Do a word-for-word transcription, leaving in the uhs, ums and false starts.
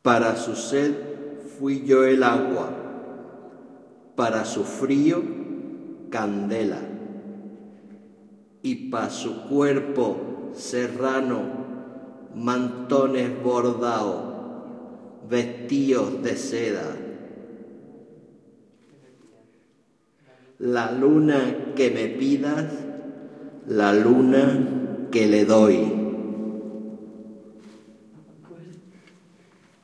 Para su sed fui yo el agua, para su frío candela, y para su cuerpo serrano mantones bordados, vestidos de seda. La luna que me pidas, la luna que le doy.